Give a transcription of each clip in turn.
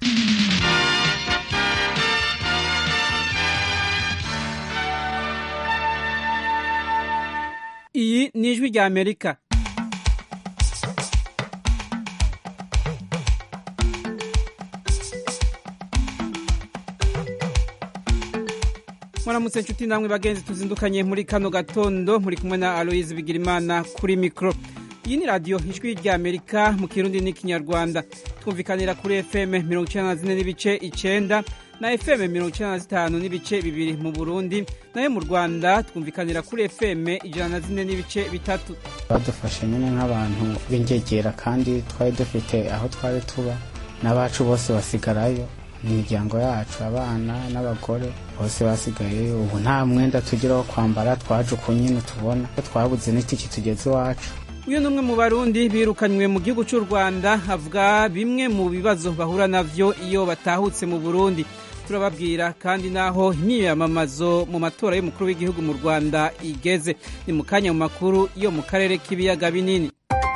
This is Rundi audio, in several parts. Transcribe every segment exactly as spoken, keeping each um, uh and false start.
Iyi ni ijwi rya Amerika. Mwaramutse nshuti namwe bagenzi tuzindukanye muri kano gatondo, muri kumwe na Aloise Bigirimana kuri mikro. Iyi ni radio ijwi rya Amerika mu Kirundi n'ikinyarwanda. Twumvikanira kuri F M mirongo icenda na zine n'ibice icenda na F M mirongo icenda na zitanu n'ibice bibiri mu Burundi, nayo mu Rwanda twumvikanira kuri F M ijana na zine n'ibice bitatu. Badufashe nyine nk'abantu b'ingegera kandi twari dufite aho twari tuba, n'abacu bose basigarayo, imiryango yacu, abana n'abagore bose basigaye. Ubu nta mwenda tugira wo kwambara, twaje uko nyine tubona, twabuze n'itiki tugeze iwacu. Uyu numwe mu Barundi birukanywe mu gihugu cy'u Rwanda avuga bimwe mu bibazo bahura navyo iyo batahutse mu Burundi. Turababwira kandi naho imyiyamamazo mu matora y'umukuru w'igihugu mu Rwanda igeze. Ni mu kanya mu makuru yo mu karere k'ibiyaga binini.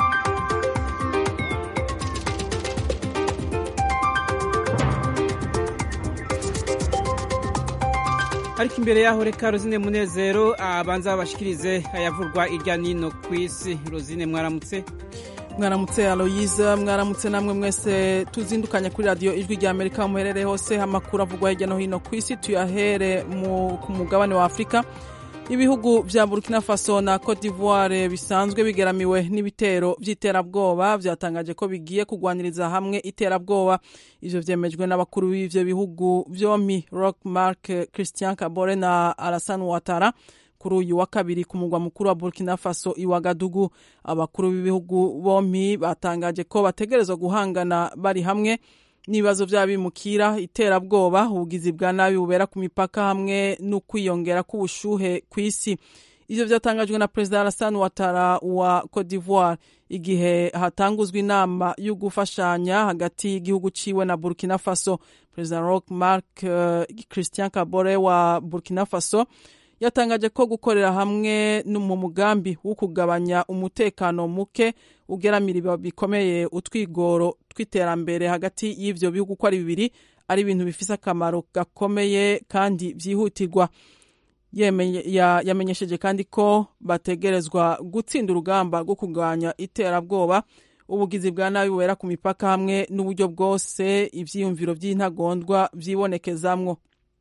Ariko imbere yaho reka Rosine Munezero abanza babashikirize ayavurwa irya nino kw'isi. Rosine, mwaramutse. Mwaramutse Aloise, mwaramutse namwe mwese tuzindukanye kuri radio ijwi rya Amerika muherere hose. Amakuru avugwa hirya no hino kw'isi tuyahere mu ku mugabane wa Afrika. Ibihugu vya Burkina Faso na Cote d'Ivoire bisanzwe bigeramiwe n'ibitero vy'iterabwoba vyatangaje ko bigiye kugwaniriza hamwe iterabwoba. Ivyo vyemejwe n'abakuru b'ivyo bihugu vyompi, Roch Marc Christian Kabore na Alassane Ouattara, kuri uyu wa kabiri ku mugwa mukuru wa Burkina Faso i Ouagadougou. Abakuru b'ibihugu bompi batangaje ko bategerezwa guhangana bari hamwe n'ibibazo vy'abimukira, iterabwoba, ubugizi bwa nabi bubera ku mipaka hamwe no kwiyongera k'ubushuhe kw'isi. Ivyo vyatangajwe na President Alassane Ouattara wa Cote d'Ivoire igihe hatanguzwa inama yo gufashanya hagati y'igihugu ciwe na Burkina Faso. President Roch Marc uh, Christian Kabore wa Burkina Faso yatangaje ko gukorera hamwe mu mugambi wo kugabanya umutekano muke ugeramira bikomeye utwigoro tw'iterambere hagati y'ivyo bihugu ko ari bibiri ari ibintu bifise akamaro gakomeye kandi vyihutirwa. Yamenyesheje ya, kandi ko bategerezwa gutsinda urugamba rwo kugabanya iterabwoba, ubugizi bwa nabi bubera ku mipaka hamwe n'uburyo bwose ivyiyumviro vy'intagondwa vyibonekezamwo.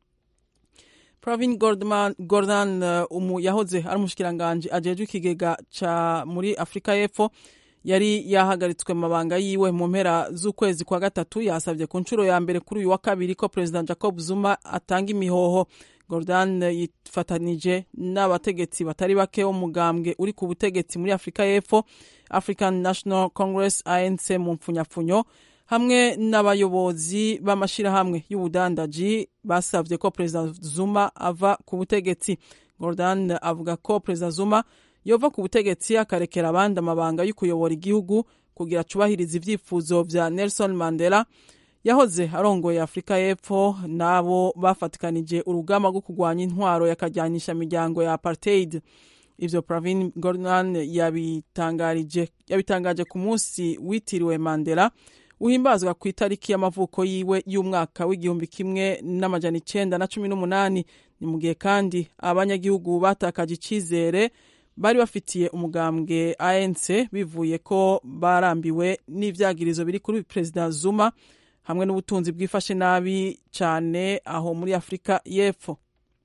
Pravin Gordhan, Gordhan umu yahoze ari umushikiranganje ajejwe ikigega ca muri Afrika y'Epfo yari yahagaritswe mabanga yiwe mu mpera z'ukwezi kwa gatatu. Yasavye ku ncuro ya mbere kuri uyu wa kabiri ko President Jacob Zuma atanga imihoho. Gordhan yifatanije n'abategetsi batari bake wo mugambwe uri ku butegetsi muri Afrika y'Epfo, African National Congress A N C mu mpfunyapfunyo, hamwe n'abayobozi b'amashirahamwe y'ubudandaji basavye ko President Zuma ava ku butegetsi. Gordhan avuga ko President Zuma yova ku butegetsi akarekera abandi amabanga yo kuyobora igihugu kugira cubahiriza ivyifuzo vya Nelson Mandela yahoze arongoye Afrika y'Epfo nabo bafatikanije urugamba rwo kugwanya intwaro yakajyanisha imiryango ya apartheid. Ivyo Pravin Gordhan yabitangarije yabitangaje ku munsi witiriwe Mandela uhimbazwa ku itariki y'amavuko yiwe y'umwaka w'igihumbi kimwe n'amajana icenda na cumi n'umunani. Ni mu gihe kandi abanyagihugu batakaje icizere bari bafitiye umugambwe A N C bivuye ko barambiwe n'ivyagirizo biri kuri President Zuma hamwe n'ubutunzi bwifashe nabi cyane aho muri Afrika y'Epfo.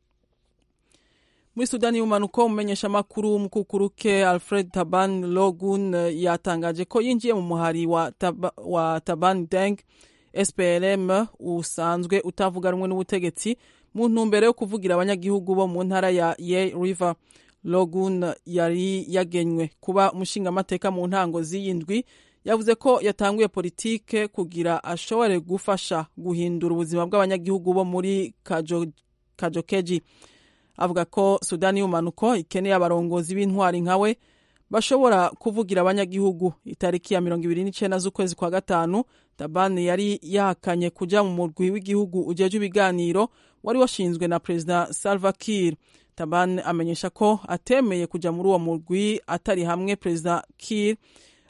Muri Sudani y'umanuko, umumenyesha makuru mukukuruke Alfred Taban Logun yatangaje ko yinjiye mu muhari wa, Taba, wa Taban Deng S P L M usanzwe utavuga rumwe n'ubutegetsi mu ntumbero yo kuvugira abanyagihugu bo mu ntara ya Ye River. Logun yari yagenywe kuba umushinga amateka mu ntango z'iyindwi. Yavuze ko yatanguye politike kugira ashobore gufasha guhindura ubuzima bw'abanyagihugu bo muri Kajo, Kajokeji. Avuga ko Sudani y'umanuko ikeneye abarongozi b'intwari nkawe bashobora kuvugira abanyagihugu. Itariki ya mirongo ibiri n'icenda z'ukwezi kwa gatanu, Taban yari yahakanye kuja mu murwi w'igihugu ujeje ibiganiro wari washinzwe na President Salva Kiir. Taban amenyesha ko atemeye kuja muri uwo murwi atari hamwe President Kiir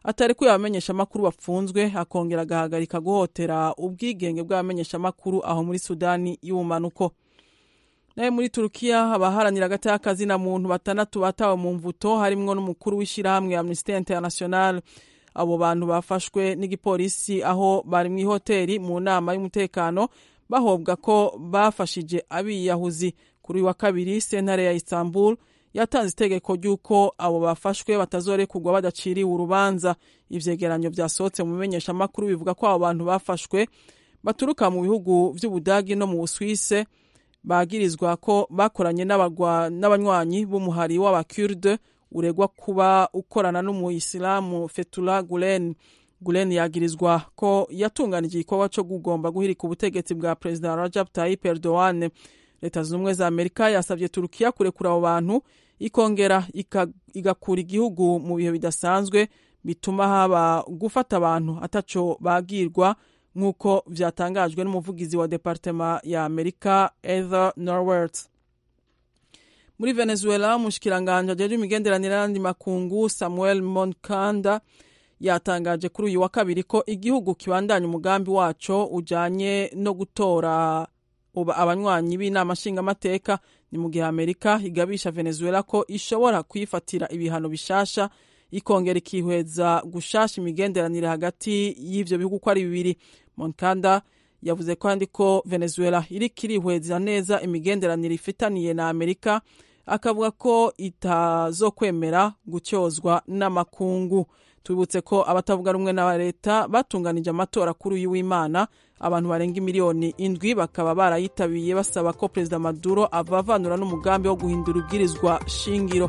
atarekuye abamenyeshamakuru bapfunzwe akongera agahagarika guhotera ubwigenge bw'abamenyeshamakuru aho muri Sudani y'ubumanuko. Naye muri Turukiya abaharanira agateka kazina muntu batandatu batawe mu mvuto harimwo n'umukuru w'ishirahamwe Amnesty International. Abo bantu bafashwe n'igipolisi aho bari mu hoteli mu nama y'umutekano bahobwa ko bafashije abiyahuzi. Kuri wa kabiri sentare ya Istanbul yatanze itegeko ry'uko abo bafashwe batazorekurwa badaciriwe urubanza. Ivyegeranyo vyasohotse mu menyeshamakuru bivuga ko abo bantu bafashwe baturuka mu bihugu vy'Ubudagi no mu Busuwise, bagirizwa ko bakoranye n'abanywanyi b'umuhari w'abakurde uregwa kuba ukorana n'umuyisilamu Fethullah Gulen. Gulen yagirizwa ko yatunganije igikorwa co kugomba guhirika ubutegetsi bwa President Recep Tayyip Erdogan. Leta zunze ubumwe za Amerika yasavye Turukiya kurekura abo bantu ikongera igakura igihugu mu bihe bidasanzwe bituma haba gufata abantu ataco bagirwa, nk'uko vyatangajwe n'umuvugizi wa Departema ya Amerika Heather Nauert. Muri Venezuela umushikiranganje ajejwe imigenderanire n'andi makungu Samuel Moncada yatangaje kuri uyu wa kabiri ko igihugu kibandanya umugambi waco ujanye no gutora abanywanyi b'inama nshingamateka. Ni mu gihe Amerika igabisha Venezuela ko ishobora kwifatira ibihano bishasha ikongera ikihweza gushasha imigenderanire hagati y'ivyo bihugu ko ari bibiri. Moncada yavuze kandi ko Venezuela iriko irihweza neza imigenderanire ifitaniye na Amerika, akavuga ko itazokwemera gucyozwa n'amakungu. Tubibutse ko abatavuga rumwe na leta batunganije amatora kuri uyu w'Imana, abantu barenga miliyoni indwi bakaba barayitabiye basaba ko Perezida Maduro avavanura n'umugambi wo guhindura ubwirizwa shingiro.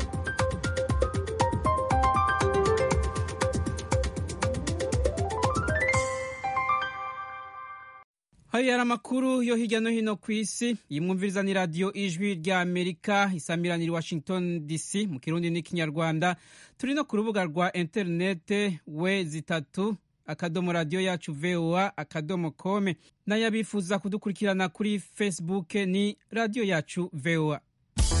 Hari amakuru yo hirya no hino ku isi yimwumviriza ni radio Ijwi rya Amerika isamiranira Washington D C mu Kirundi n'ikinyarwanda. Turi no ku rubuga rwa internet we zitatu akadomo radio yacu V O A akadomo com, n'ayabifuza kudukurikirana kuri Facebook ni radio yacu V O A.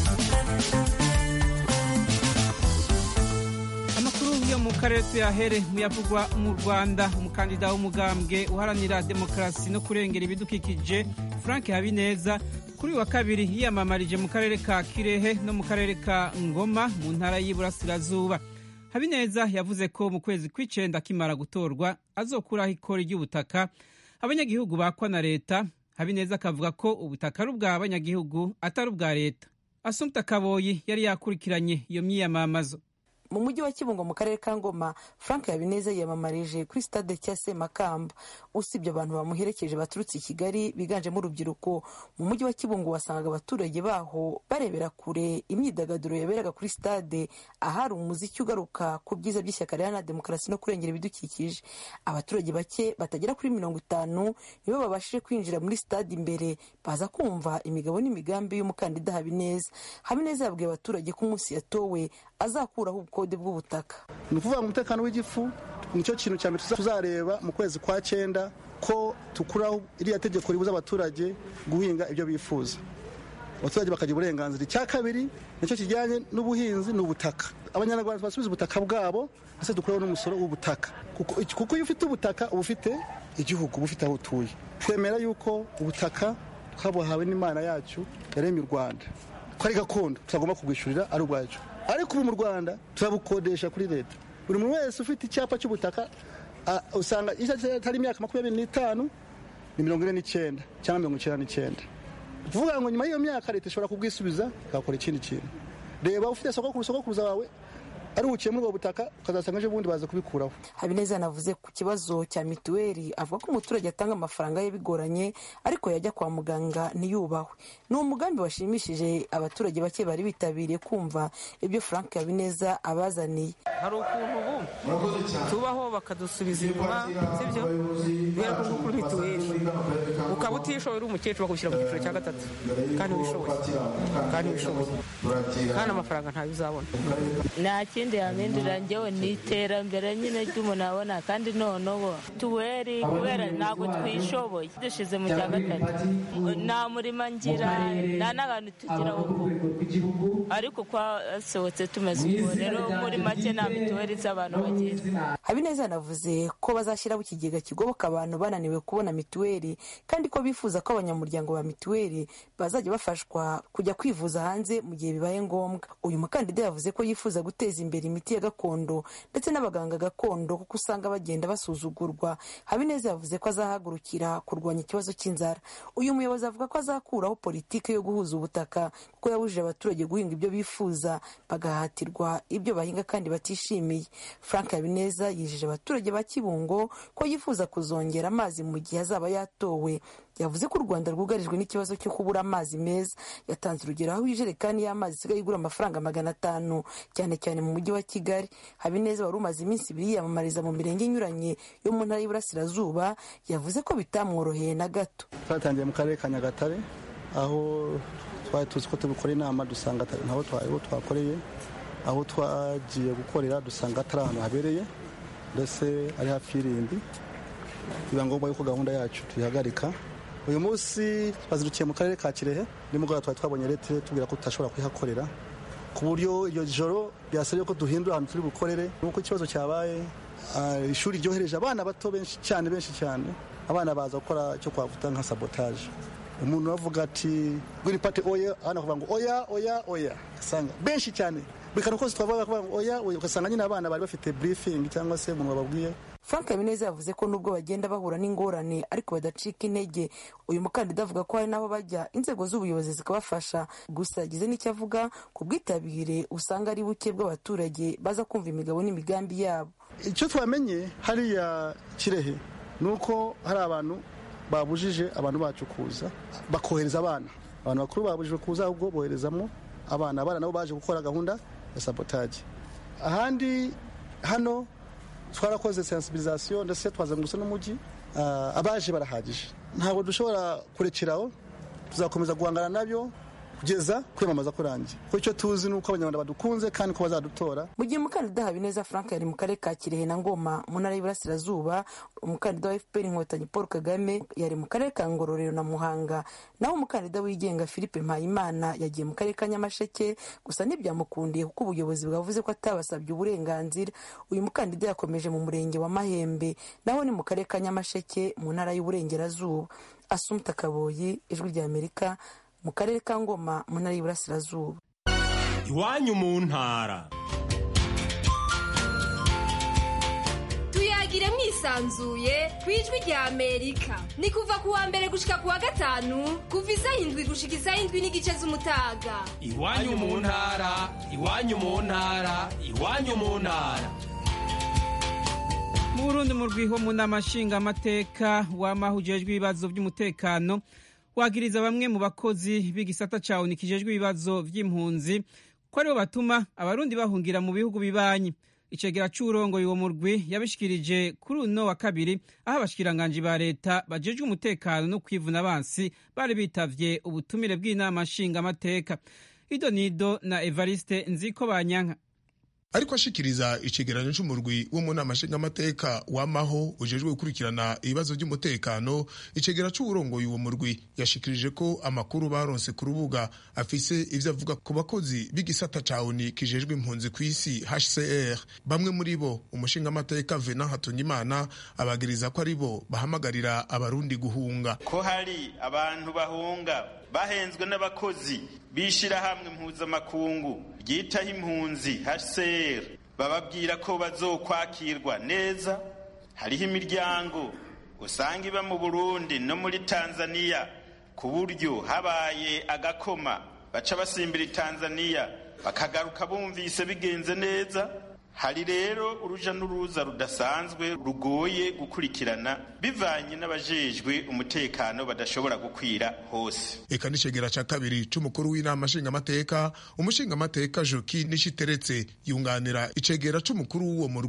Yo mu karere tuyahere muyavugwa mu Rwanda. Umukandida w'umugambwe uharanira demokarasi no kurengera ibidukikije Frank Habineza kuri wa kabiri yiyamamarije mu karere ka Kirehe no mu karere ka Ngoma mu ntara y'Iburasirazuba. Habineza yavuze ko mu kwezi kw'icenda akimara gutorwa azokuraho ikori ry'ubutaka abanyagihugu bakwa na leta. Habineza akavuga ko ubutaka ari ubw'abanyagihugu atari ubwa leta. Assumpta Kaboyi yari yakurikiranye iyo myiyamamazo. Mu mujyi wa Kibungo mu karere ka Ngoma, Frank Habineza yiyamamarije kuri stade cya Semakamba. Usibye abantu bamuherekeje baturutse i Kigali biganjemo urubyiruko, mu mujyi wa Kibungo wasangaga abaturage baho barebera kure imyidagaduro yaberaga kuri stade, ahari umuziki ugaruka ku byiza by'ishyaka riharanira demokarasi no kurengera ibidukikije. Abaturage bake batagera kuri mirongo itanu nibo babashije kwinjira muri stade imbere baza kumva imigabo n'imigambi y'umukandida Habineza. Habineza yabwiye abaturage ko umunsi yatowe azakuraho ubukode bw'ubutaka. Ni ukuvuga umutekano w'igifu nicyo kintu cyane tuzareba mu kwezi kwa cyenda, ko tukuraho iriya tegeko ribuza abaturage guhinga ibyo bifuza, abaturage bakagira uburenganzira. Icya kabiri nicyo kijyanye n'ubuhinzi n'ubutaka. Abanyarwanda basubiza ubutaka bwabo, ndetse dukuraho n'umusoro w'ubutaka, kuko iyo ufite ubutaka uba ufite igihugu, uba ufite aho utuye. Twemera yuko ubutaka twabuhawe n'Imana yacu yaremye u Rwanda, ko ari gakondo tutagomba kugwishyurira ari ubwacu. Ariko ubu mu Rwanda turabukodesha kuri leta. Buri muntu wese ufite icyapa cy'ubutaka usanga atari imyaka makumyabiri n'itanu ni mirongo ine n'icyenda cyangwa mirongo icyenda n'icyenda. Tuvuga ngo nyuma y'iyo myaka leta ishobora kubwisubiza igakora ikindi kintu. Reba ufite soko sogokuruza wawe ari ukiye muri ubwo butaka ukazasanga ejo bundi baza kubikuraho. Habineza yanavuze ku kibazo cya mituweli, avuga ko umuturage atanga amafaranga ye bigoranye ariko yajya kwa muganga ntiyubahwe. Ni umugambi washimishije abaturage bake bari bitabiriye kumva ibyo Frank Habineza abazaniye. Hari ukuntu ubu tubaho bakadusubiza inyuma, sibyo? Bera ko kuri mituweli ukaba utishoboye uri umukecuru bakagushyira mu cyiciro cya gatatu kandi wishoboye kandi wishoboye kandi amafaranga ntayo uzabona. nta kindi yamindurira njyewe ni iterambere nyine ry'umuntu abona, kandi noneho tuweri kubera ntabwo twishoboye dushize mu cya gatatu, nta murima ngira nta n'abantu tugira ubu, ariko kwasohotse tumeze uko rero muri make nta mituweli z'abantu bagira. Habineza yanavuze ko bazashyiraho ikigega kigoboka abantu bananiwe kubona mituweli, kandi ko bifuza ko abanyamuryango ba mituweli bazajya bafashwa kujya kwivuza hanze mu gihe bibaye ngombwa. Uyu mukandida yavuze ko yifuza guteza imbere imiti ya gakondo ndetse n'abaganga gakondo kuko usanga bagenda basuzugurwa. Habineza yavuze ko azahagurukira kurwanya ikibazo cy'inzara. Uyu muyobozi avuga ko azakuraho politiki yo guhuza ubutaka kuko yabujije abaturage guhinga ibyo bifuza bagahatirwa ibyo bahinga kandi batishimiye. Frank Habineza yijeje abaturage ba Kibungo ko yifuza kuzongera amazi mu gihe azaba yatowe. Yavuze ko u Rwanda rwugarijwe n'ikibazo cyo kubura amazi meza. Yatanze urugero aho ijerekani y'amazi isigaye igura amafaranga magana atanu cyane cyane mu mujyi wa Kigali. Habineza wari umaze iminsi ibiri yiyamamariza mu mirenge inyuranye yo mu ntara y'Iburasirazuba yavuze ko bitamworoheye na gato. Twatangiye mu karere ka Nyagatare aho twari tuzi ko tubikora inama dusanga ntaho twakoreye, aho twagiye gukorera dusanga atari ahantu habereye ndetse ari hafi y'irindi, biba ngombwa yuko gahunda yacu tuyihagarika. Uyu munsi twazirukiye mu karere ka Kirehe, nimugoroba twari twabonye leta tubwira ko tutashobora kuyihakorera ku buryo iryo joro byasabye ko duhindura ahantu turi bukorere. Nuko ikibazo cyabaye ishuri ryohereje abana bato benshi cyane benshi cyane, abana baza gukora icyo twavuga nka sabotage. Umuntu avuga ati Green Party oya, ana kuvuga ngo oya oya oya, asanga benshi cyane bikano kose twavuga kuvuga ngo oya oya, ugasanga nyine abana bari bafite briefing cyangwa se umuntu bababwiye. Frank Habineza yavuze ko nubwo bagenda bahura n'ingorane ariko badacika intege. Uyu mukandida avuga ko hari n'aho bajya inzego z'ubuyobozi zikabafasha, gusa yagize n'icyo avuga ku bwitabire usanga ari buke bw'abaturage baza kumva imigabo n'imigambi yabo. Icyo twamenye hariya Kirehe nuko hari abantu babujije abantu bacu kuza bakohereza abana, abantu bakuru babujijwe kuza ahubwo boherezamo abana. Abana nabo baje gukora gahunda ya sabotage. Ahandi hano twarakoze sensibilisation ndetse twazengurutse n'umujyi, uh, abaje barahagije, ntabwo dushobora kurekeraho, tuzakomeza guhangana nabyo kugeza kwiyamamaza kurangiye. Kuko icyo tuzi nuko abanyarwanda badukunze kandi ko bazadutora. Mu gihe umukandida Habineza Frank yari mu karere ka Kirehe na Ngoma mu ntara y'Iburasirazuba, umukandida wa F P R Inkotanyi Paul Kagame yari mu karere ka Ngororero na Muhanga, naho umukandida wigenga Philippe Mpayimana yagiye mu karere ka Nyamasheke, gusa ntibyamukundiye kuko ubuyobozi bwavuze ko atabasabye uburenganzira. Uyu mukandida yakomeje mu murenge wa Mahembe, naho ni mu karere ka Nyamasheke mu ntara y'Uburengerazuba. Assumpta Kaboyi, Ijwi rya Amerika, mu karere ka Ngoma mu ntara y'Iburasirazuba. Iwanyu mu ntara. Tuyagire mwisanzuye ku Ijwi rya Amerika. Ni kuva ku wa mbere gushika ku wa gatanu kuva isaha indwi gushika isaha indwi n'igice z'umutaga. Iwanyu mu ntara, iwanyu mu ntara, iwanyu mu ntara. Mu Burundi mu rwiho mu nama nshingamateka wamahujejwe ibibazo by'umutekano wagiriza bamwe mu bakozi b'igisata ca ONU kijejwe ibibazo vy'impunzi ko aribo batuma abarundi bahungira mu bihugu bibanyi. Icegera c'urongoye uwo murwi yabishikirije kuri uno wa kabiri aho abashikiranganji ba leta bajejwe umutekano no kwivuna abansi bari bitavye ubutumire bw'inama nshingamateka. Idonido na Evariste Nzikobanyanka. Ariko ashikiriza icegeranyo c'umurwi wo mu nama nshingamateka wamaho ujejwe gukurikirana ibibazo by'umutekano, icegera c'urongoye uwo murwi yashikirije ko amakuru baronse ku rubuga afise ivyo avuga ku bakozi b'igisata ca ONU kijejwe impunzi kw'isi H C R. Bamwe muri bo umushingamateka Venant Hatungimana abagiriza ko ari bo bahamagarira abarundi guhunga, ko hari abantu bahunga bahenzwe n'abakozi bishirahamwe mpuzamakungu ryitaho impunzi H C R, bababwira ko bazokwakirwa neza. Hariho imiryango usanga iba mu Burundi no muri Tanzania ku buryo habaye agakoma baca basimbira Tanzania bakagaruka bumvise bigenze neza. Hari rero uruja n'uruza rudasanzwe rugoye gukurikirana bivanye n'abajejwe umutekano badashobora gukwira hose. Eka n'icegera ca kabiri c'umukuru w'inama nshingamateka umushingamateka Joki Nishiteretse yunganira icegera c'umukuru w'uwo murwi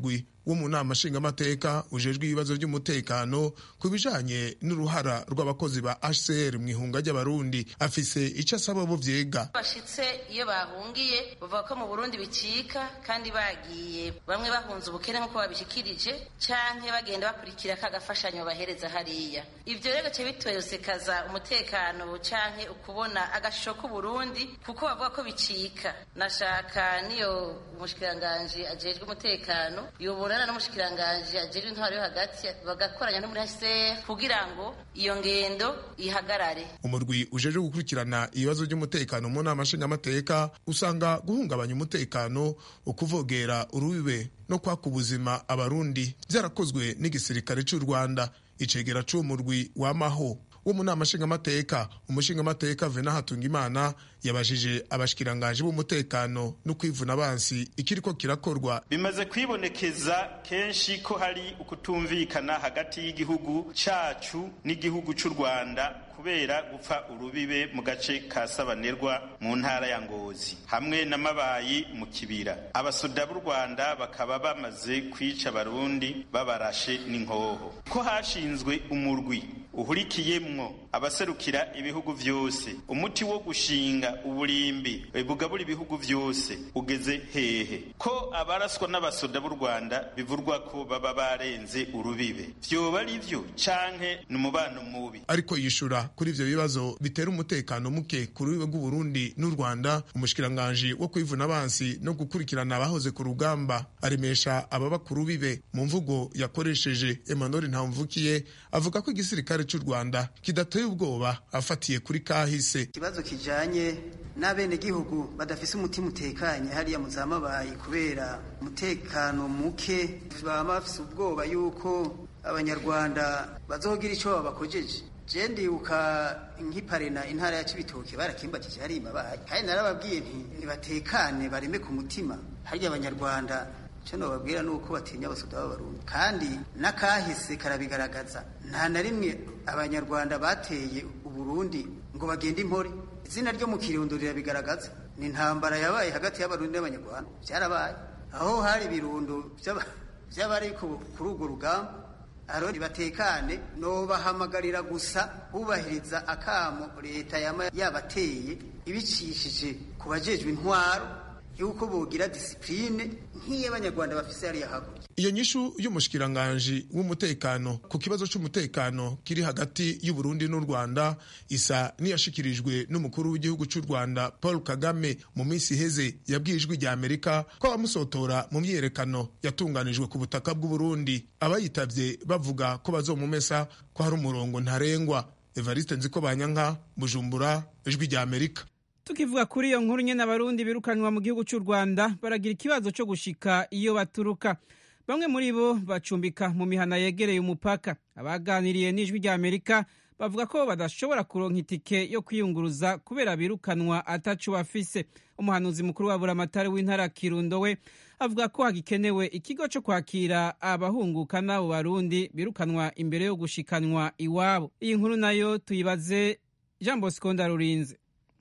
wo mu nama nshingamateka ujejwe ibibazo by'umutekano ku bijanye n'uruhara rw'abakozi ba H C R mu ihunga ry'abarundi afise icyo asaba bo vyega. Bashitse iyo bahungiye bavuga ko mu Burundi bicika kandi bagiye bamwe bahunze ubukene nk'uko babishikirije canke bagenda bakurikira kagafashanyo bahereza hariya. Ivyo rero cyo bitwesekaza umutekano canke ukubona agasho ku Burundi kuko bavuga ko bicika. Nashaka niyo umushikiranganje ajejwe umutekano yoborana n'umushikiranganje ajejwe intwaro yo hagati bagakoranya no muri H C R kugira ngo iyo ngendo ihagarare. Umurwi ujeje gukurikirana ibibazo by'umutekano mu nama nshingamateka usanga guhungabanya umutekano, ukuvogera urubibe no kwaka ubuzima abarundi byarakozwe n'igisirikare cy'u Rwanda. Icegera c'umurwi w'amaho wo mu nama nshingamateka umushingamateka Vena Hatungimana yabajije abashikiranganje b'umutekano no kwivuna abansi ikiriko kirakorwa. Bimaze kwibonekeza kenshi ko hari ukutumvikana hagati y'igihugu cacu n'igihugu c'u Rwanda kubera gupfa urubibe mu gace ka Sabanerwa mu ntara ya Ngozi hamwe n'amabayi mu kibira. Abasoda b'u Rwanda bakaba bamaze kwica abarundi babarashe n'inkoho. Ko hashinzwe umurwi uhurikiyemwo abaserukira ibihugu vyose, umuti wo gushinga uburimbi bugabura ibihugu vyose ugeze hehe? Ko abaraswa n'abasoda b'u Rwanda bivurwa ko baba barenze urubibe, vyoba ari vyo canke n'umubano mubi? Ariko yishura kuri ivyo bibazo bitera umutekano muke ku rubibe rw'u Burundi n'u Rwanda, umushikiranganje wo kwivuna abansi no gukurikirana abahoze ku rugamba aremesha ababa ku rubibe. Mu mvugo yakoresheje Emmanuel Ntamvukiye avuga ko igisirikare cy'u Rwanda kidateye ubwoba afatiye kuri kahise. Ikibazo kijanye n'abene gihugu badafise umutima utekanye hariya muzamabaye kubera umutekano muke, baba bafise ubwoba yuko abanyarwanda bazogira ico babakojeje. Je ndibuka nk'iparena intara ya Cibitoke barakimbatije hari imabaye, kandi narababwiye nti nibatekane bareme ku mutima hariya abanyarwanda. Cyo babwira nuko batinya abasoda b'abarundi kandi nakahise karabigaragaza. Nta na rimwe abanyarwanda bateye uburundi ngo bagende impore. Izina ryo mu Kirundo rirabigaragaza. Ni intambara yabaye hagati y'abarundi n'abanyarwanda, byarabaye aho hari birundo by'abari kuri urwo rugamba. Aroni batekane no bahamagarira gusa ubahiriza akamo leta yabateye ibicishije kubajejwe intwaro yuko bogira discipline nk'iye abanyarwanda bafise ari hakurya. Iyo nyishu y'umushikiranganje w'umutekano ku kibazo cy'umutekano kiri hagati y'u Burundi n'u Rwanda isa niyashikirijwe n'umukuru w'igihugu cy'u Rwanda Paul Kagame mu minsi heze yabwijwe rya Amerika ko abamusotora mu myerekano yatunganijwe ku butaka bw'u Burundi. Abayitavye bavuga ko bazomumesa ko hari umurongo ntarengwa. Evariste Nzikobanyanka, Bujumbura, ijwi rya Amerika. Tukivuga kuri iyo nkuru nyene abarundi birukanwa mu gihugu cy'u Rwanda baragira ikibazo cyo gushika iyo baturuka. Bamwe muri bo bacumbika mu mihana yegereye umupaka. Abaganiriye n'ijwi rya Amerika bavuga ko badashobora kuronka itike yo kwiyunguruza kubera birukanwa atacu bafise. Umuhanuzi mukuru wa Buramatari w'intara Kirundo we avuga ko hagikenewe ikigo cyo kwakira abahunguka n'abo barundi birukanwa imbere yo gushikanwa iwabo. Iyi nkuru nayo tuyibaze Jean Bosco Ndarurinze.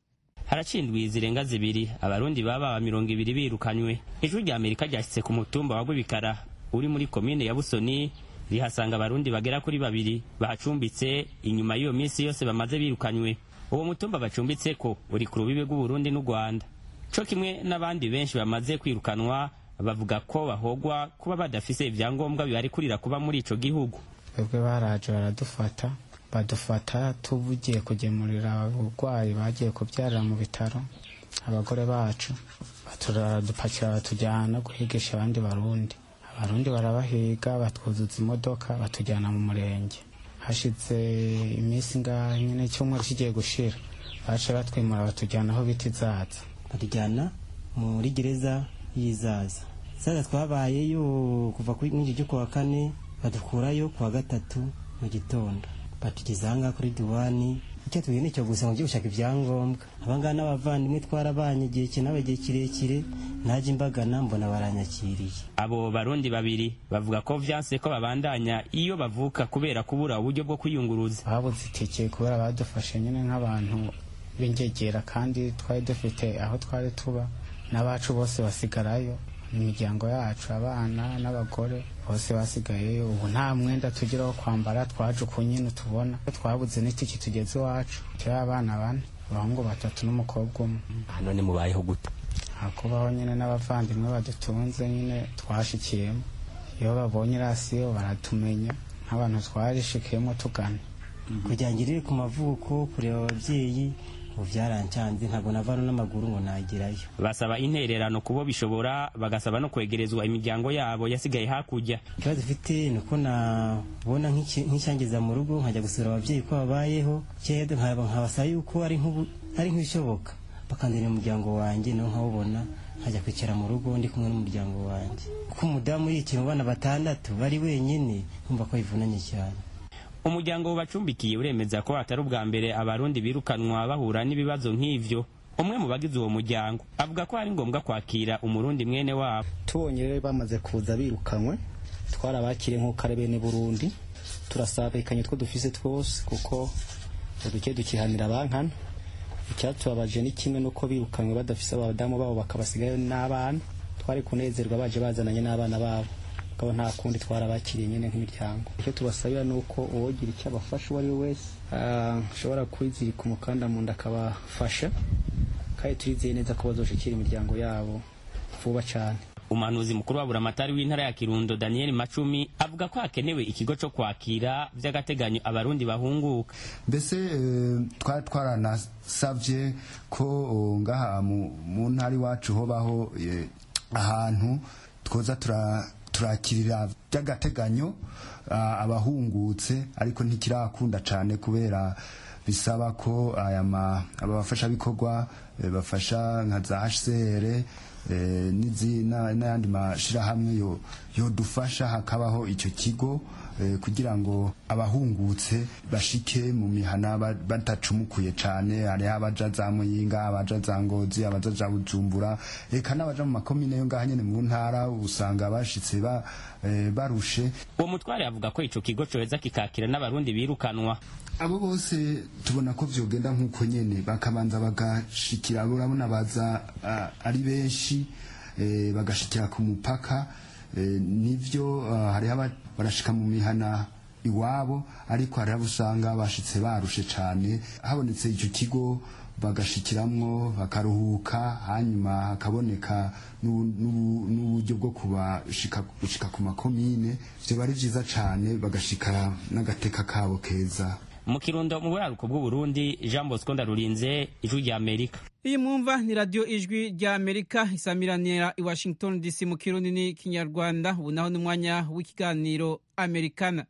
Haracindwi zirenga zibiri abarundi baba mirongo ibiri birukanywe. Ijwi rya Amerika ryashitse ku mutumba wa Rwibikara uri muri komine ya Busoni rihasanga abarundi bagera kuri babiri bahacumbitse inyuma y'iyo minsi yose bamaze birukanywe. Uwo mutumba bacumbitse ko uri ku rubibe rw'u Burundi n'u Rwanda. Co kimwe n'abandi benshi bamaze kwirukanwa bavuga ko bahogwa kuba badafise ivyangombwa bibari kurira kuba muri ico gihugu. Twebwe baraje baradufata badufata tubugiye kugemurira abarwayi bagiye kubyarira mu bitaro. Abagore bacu baturadupakira batujyana guhigisha abandi barundi. Abarundi barabahiga batwuzuza imodoka batujyana mu murenge. Hashize iminsi ngaho nyine cyumweru kigiye gushira baje batwimura batujyana aho biti zaza. Batujyana muri gereza yizaza. Sasa twabayeyo kuva kuri mwiji cyo kwa kane badukurayo kwa gatatu mu gitondo. Batugezanga kuri duwani icyo tubiye nicyo gusa ngo gushaka ibyangombwa. Abangana n'abavandimwe twarabanye igihe kinabe gihe kirekire naje imbagana mbona baranyakiriye. Abo barundi babiri bavuga ko vyanse ko babandanya iyo bavuka kubera kubura uburyo bwo kwiyunguruza. Babuze itike kubera badufashe nyine nk'abantu b'ingegera kandi twari dufite aho twari tuba n'abacu bose basigarayo. imiryango yacu abana n'abagore bose basigaye. Ubu nta mwenda tugira wo kwambara, twaje uku nyine tubona twabuze n'itiki tugeze iwacu. turi abana bane, abahungu batatu n'umukobwa umwe. none mubayeho gute? hakubaho nyine n'abavandimwe badutunze nyine twashikiyemo, iyo babonye rasiyo baratumenya nk'abantu twarishikiyemo tugana. kugira ngo irire ku mavuko kureba ababyeyi ubu byarancanze, ntabwo navana n'amaguru ngo nagerayo. Basaba intererano kubo bishobora, bagasaba no kwegerezwa imiryango yabo yasigaye hakurya. Ikibazo ufite ni uko nabona nk'icyangiza mu rugo nkajya gusura ababyeyi ko babayeho, cyede nkabasaba yuko ari nk'ibishoboka bakandira umuryango wanjye naho nkawubona nkajya kwicara mu rugo ndi kumwe n'umuryango wanjye. Kuko umudamu yicaye mu bana batandatu bari wenyine nkumva ko bivunanye cyane. Umuryango bacumbikiye uremeza ko atari ubwa mbere abarundi birukanwa bahura n'ibibazo nk'ivyo. Umwe mu bagize uwo muryango avuga ko ari ngombwa kwakira umurundi mwene wabo. Tubonye rero bamaze kuza birukanwe, twarabakire nk'uko ari bene Burundi, turasabekanye two dufise twose kuko uduke dukihanira abankana. Icyatubabaje ni kimwe nuko birukanwe badafise abadamu babo bakabasigayo n'abana. Twari kunezerwa baje bazananye n'abana babo, kaba nta kundi twarabakiriye nyene nk'imiryango. Icyo tubasabira nuko uwogira icyo abafasha uwo ari we wese ashobora kwizirika umukanda mu nda akabafasha, kandi turizeye neza ko bazoshikira imiryango yabo vuba cyane. Umuhanuzi mukuru wa Buramatari w'intara ya Kirundo Daniel Macumi avuga ko hakenewe ikigo cyo kwakira vy'agateganyo abarundi bahunguka. Mbese twari twaranasavye ko ngaha mu ntari wacu hobaho ahantu twoza tura turakirira by'agateganyo abahungutse, ariko ntikirakunda cyane kubera bisaba ko aya abafasha bikorwa bafasha nka za H C R n'ayandi mashirahamwe yo yodufasha hakabaho icyo kigo kugira ngo abahungutse bashike mu mihana batacumukuye cyane. Hari abaja za Muyinga, abaja za Ngozi, abaja za Bujumbura, eka n'abaja mu makomine yo ngaha nyene mu ntara usanga bashitse ba barushe. Uwo mutware avuga ko ico kigo coheza kikakira n'abarundi birukanwa. Abo bose tubona ko vyogenda nk'uko nyene bakabanza bagashikira, urabona baza ari benshi bagashikira ku mupaka. Nivyo hari barashika mu mihana iwabo, ariko hari abusanga bashitse barushe cyane. Habonetse icyo kigo bagashikiramwo bakaruhuka, hanyuma hakaboneka n'uburyo bwo kubashika gushika ku makomine, byo bari byiza cyane, bagashika n'agateka kabo keza. Mu Kirundo mu buraruko bw'u Burundi, Jean Bosco Ndarurinze, Ijwi rya Amerika. Iyi mwumva ni radio Ijwi rya Amerika isamiranira i Washington D C mu Kirundi ni Kinyarwanda. Ubu naho n'umwanya w'ikiganiro Americana.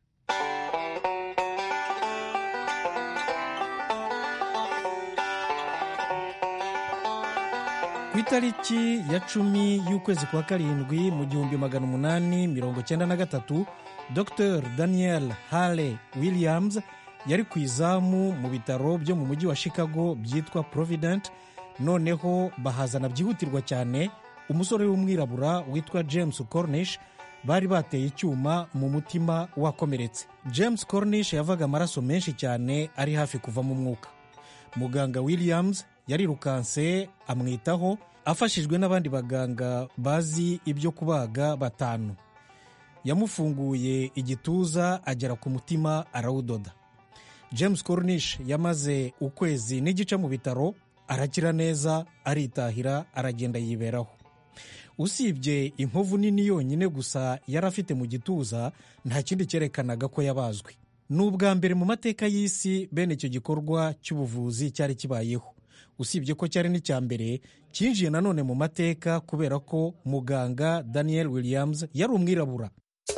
Ku itariki ya cumi y'ukwezi kwa karindwi mu gihumbi magana umunani mirongo cyenda na gatatu, Doctor Daniel Hale Williams yari ku izamu mu bitaro byo mu mujyi wa Chicago byitwa Provident. Noneho bahazana byihutirwa cyane umusore w'umwirabura witwa James Cornish, bari bateye icyuma mu mutima wakomeretse. James Cornish yavaga amaraso menshi cyane ari hafi kuva mu mwuka. Muganga Williams yarirukanse amwitaho afashijwe n'abandi baganga bazi ibyo kubaga batanu. Yamufunguye igituza agera ku mutima arawudoda. James Cornish yamaze ukwezi n'igice mu bitaro, arakira neza, aritahira, aragenda yiberaho. Usibye inkovu nini yonyine gusa yari afite mu gituza, nta kindi cyerekanaga ko yabazwe. Ni ubwa mbere mu mateka y'isi bene icyo gikorwa cy'ubuvuzi cyari kibayeho. Usibye ko cyari n'icya mbere, cyinjiye nanone mu mateka kubera ko muganga Daniel Williams yari umwirabura.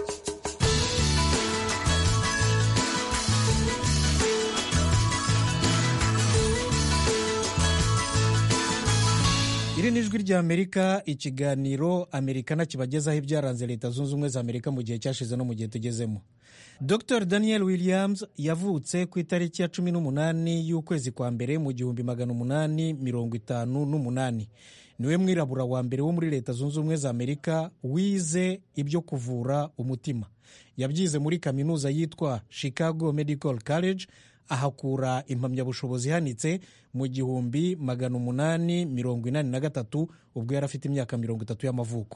Iri ni Ijwi rya Amerika, ikiganiro Americana kibagezaho ibyaranze Leta Zunze Ubumwe za Amerika mu gihe cyashize no mu gihe tugezemo. Doctor Daniel Williams yavutse ku itariki ya cumi n'umunani y'ukwezi kwa mbere mu gihumbi magana umunani mirongo itanu n'umunani. Niwe mwirabura wa mbere wo muri Leta Zunze Ubumwe za Amerika wize ibyo kuvura umutima. Yabyize muri kaminuza yitwa Chicago Medical College, ahakura impamyabushobozi ihanitse mu gihumbi magana umunani mirongo inani na gatatu ubwo yari afite imyaka mirongo itatu y'amavuko.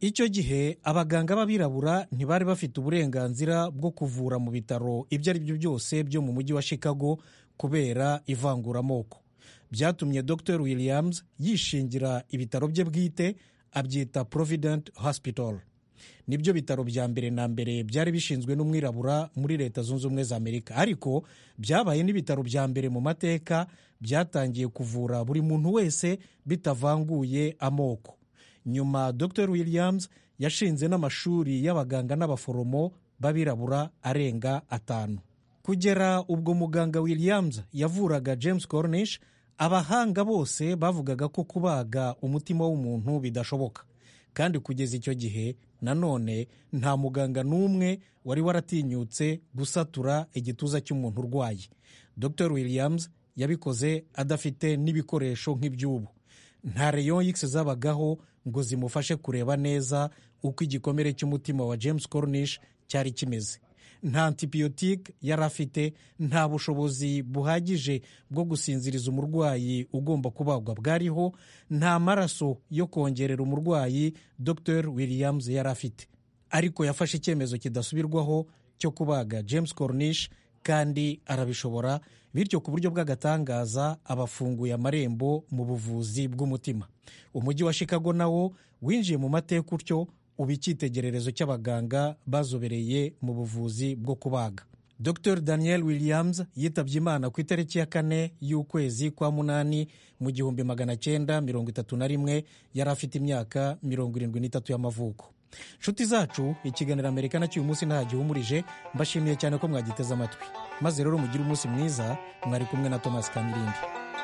icyo gihe abaganga b'abirabura ntibari bafite uburenganzira bwo kuvura mu bitaro ibyo ari byo byose byo mu mujyi wa Chicago kubera ivanguramoko. Byatumye Dr Williams yishingira ibitaro bye bwite, abyita Provident Hospital. Nibyo bitaro bya mbere na mbere byari bishinzwe n'umwirabura muri Leta Zunze Ubumwe za Amerika, ariko byabaye n'ibitaro bya mbere mu mateka byatangiye kuvura buri muntu wese bitavanguye amoko. Nyuma Dr Williams yashinze n'amashuri y'abaganga n'abaforomo b'abirabura arenga atanu. Kugera ubwo muganga Williams yavuraga James Cornish, abahanga bose bavugaga ko kubaga umutima w'umuntu bidashoboka, kandi kugeza icyo gihe nanone nta muganga n'umwe wari waratinyutse gusatura igituza cy'umuntu urwaye. Dr Williams yabikoze adafite n'ibikoresho nk'iby'ubu. Nta rayon X zabagaho ngo zimufashe kureba neza uko igikomere cy'umutima wa James Cornish cyari kimeze. Nta antibiyotike yari afite, nta bushobozi buhagije bwo gusinziriza umurwayi ugomba kubagwa bwariho, nta maraso yo kongerera umurwayi Dr Williams yari afite. Ariko yafashe icyemezo kidasubirwaho cyo kubaga James Cornish, kandi arabishobora, bityo ku buryo bw'agatangaza abafunguye amarembo mu buvuzi bw'umutima. Umujyi wa Chicago nawo winjiye mu mateka utyo, uba icyitegererezo cy'abaganga bazobereye mu buvuzi bwo kubaga. Dr Daniel Williams yitabye Imana ku itariki ya kane y'ukwezi kwa munani mu gihumbi magana cyenda mirongo itatu na rimwe. Yari afite imyaka mirongo irindwi n'itatu y'amavuko. Nshuti zacu, ikiganiro Amerika na cy'uyu munsi nta gihumurije. Mbashimiye cyane ko mwagiteze amatwi, maze rero mugire umunsi mwiza. Mwari kumwe na Thomas Kamirindi.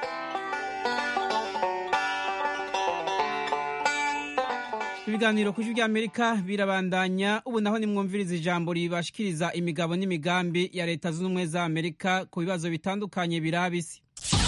Ibiganiro ku ijwi ry'Amerika birabandanya. Ubu naho nimwumviriza ijambo ribashikiriza imigabo n'imigambi ya Leta Zunze Ubumwe za Amerika ku bibazo bitandukanye birabisi.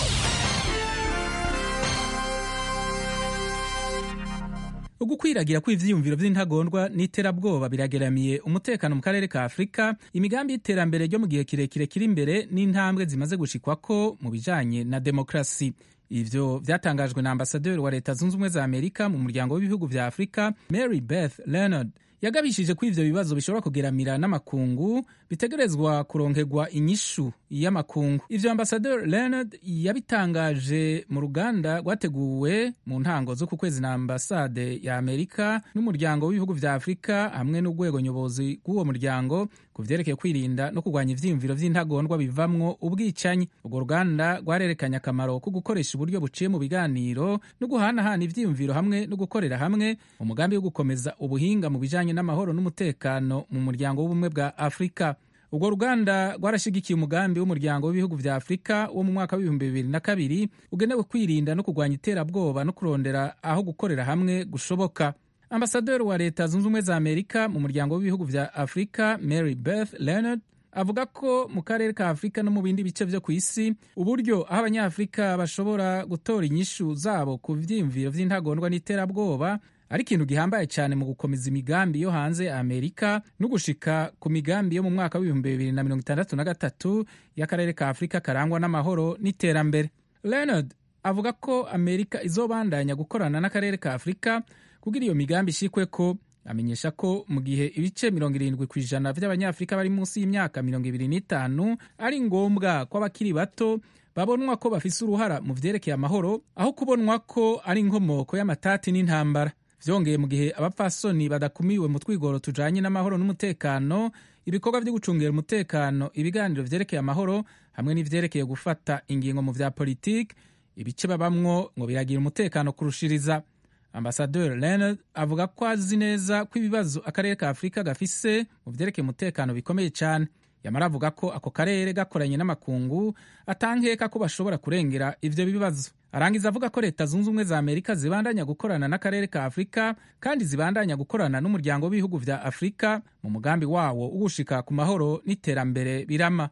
Ugukwiragira kw'ivyiyumviro vy'intagondwa n'iterabwoba birageramiye umutekano mu karere ka Afrika. Imigambi y'iterambere ryo mu gihe kirekire kiri imbere n'intambwe zimaze gushikwako mu bijanye na demokrasi. Ivyo vyatangajwe na ambasaderi wa Leta Zunze Ubumwe za Amerika mu muryango w'ibihugu vya Afrika, Mary Beth Leonard, yagabishije ko ivyo bibazo bishobora kugeramira n'amakungu bitegerezwa kuronkerwa inyishu y'amakungu. Ivyo ambasaderi Leonard yabitangaje mu ruganda rwateguwe mu ntango zo ku kwezi na ambasade ya Amerika n'umuryango w'ibihugu vya Afrika hamwe n'urwego nyobozi rw'uwo muryango ku vyerekeye kwirinda no kurwanya ivyiyumviro vy'intagondwa bivamwo ubwicanyi. Urwo ruganda rwarerekanye akamaro ko gukoresha uburyo buciye mu biganiro no guhanahana ivyiyumviro hamwe no gukorera hamwe mu mugambi wo gukomeza ubuhinga mu bijanye n'amahoro n'umutekano mu muryango w'ubumwe bwa Afrika. Urwo ruganda rwarashigikiye umugambi w'umuryango w'ibihugu vya Afrika wo mu mwaka w'ibihumbi bibiri na kabiri ugenewe kwirinda no kurwanya iterabwoba no kurondera aho gukorera hamwe gushoboka. Ambasaderi wa Leta Zunze Ubumwe za Amerika mu muryango w'ibihugu vya Afrika, Mary Beth Leonard, avuga ko mu karere ka Afrika no mu bindi bice vyo ku isi uburyo aho abanyafrika bashobora gutora inyishu zabo ku vyiyumviro vy'intagondwa n'iterabwoba ari ikintu gihambaye cyane mu gukomeza imigambi yo hanze ya Amerika no gushika ku migambi yo mu mwaka w'ibihumbi bibiri na mirongo itandatu na gatatu y'akarere ka Afrika karangwa n'amahoro n'iterambere. Leonard avuga ko Amerika izobandanya gukorana n'akarere ka Afrika kugira iyo migambi ishikwe ko. Amenyesha ko mu gihe ibice mirongo irindwi ku ijana vy'abanyafrika bari munsi y'imyaka mirongo ibiri n'itanu ari ngombwa ko abakiri bato babonwa ko bafise uruhara mu vyerekeye amahoro aho kubonwa ko ari inkomoko y'amatati n'intambara. Vyongeye mu gihe abapfasoni badakumiwe mu twigoro tujanye n'amahoro n'umutekano, ibikorwa vyo gucungera umutekano, ibiganiro vyerekeye amahoro hamwe n'ivyerekeye gufata ingingo mu vya politiki, ibice babamwo ngo biragira umutekano kurushiriza. Ambasaderi Leonard avuga ko azi neza ko ibibazo akarere ka Afrika gafise mu vyerekeye umutekano bikomeye cyane. Yamara avuga ko ako karere gakoranye n'amakungu atankeka ko bashobora kurengera ivyo bibazo. Arangiza avuga ko Leta Zunze Ubumwe za Amerika zibandanya gukorana n'akarere ka Afrika kandi zibandanya gukorana n'umuryango w'ibihugu vya Afrika mu mugambi wawo ugushika ku mahoro n'iterambere birama.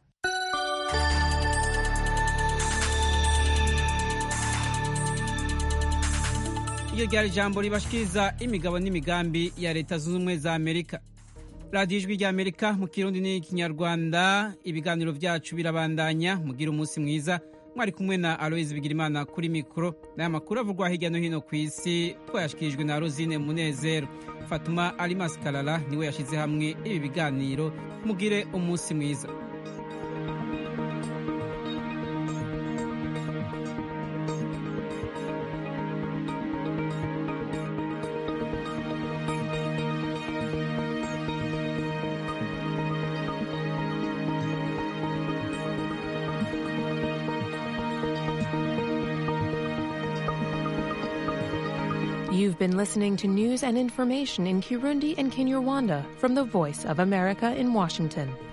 Iyo ryari ijambo ribashikiriza imigabo n'imigambi ya Leta Zunze Ubumwe za Amerika. Radio Ijwi rya Amerika mu Kirundi n'ikinyarwanda, ibiganiro vyacu birabandanya. Mugira umunsi mwiza, mwari kumwe na Aloise Bigirimana kuri mikoro. n'aya makuru avugwa hirya no hino ku isi twayashikirijwe na Rosine Munezero. Fatuma Alimas Kalala niwe yashize hamwe ibi biganiro. Mugire umunsi mwiza. You've been listening to news and information in Kirundi and Kinyarwanda from the Voice of America in Washington.